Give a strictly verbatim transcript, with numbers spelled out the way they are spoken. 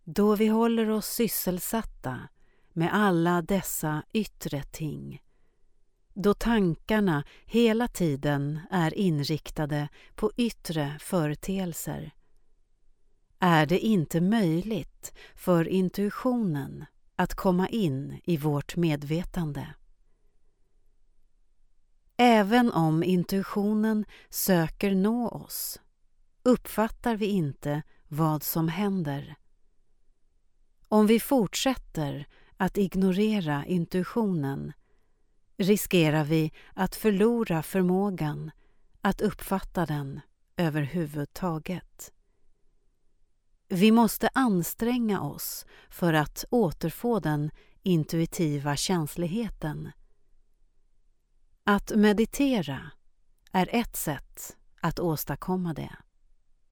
Då vi håller oss sysselsatta med alla dessa yttre ting, då tankarna hela tiden är inriktade på yttre företeelser, är det inte möjligt för intuitionen att komma in i vårt medvetande. Även om intuitionen söker nå oss, uppfattar vi inte vad som händer. Om vi fortsätter att ignorera intuitionen riskerar vi att förlora förmågan att uppfatta den överhuvudtaget. Vi måste anstränga oss för att återfå den intuitiva känsligheten. Att meditera är ett sätt att åstadkomma det.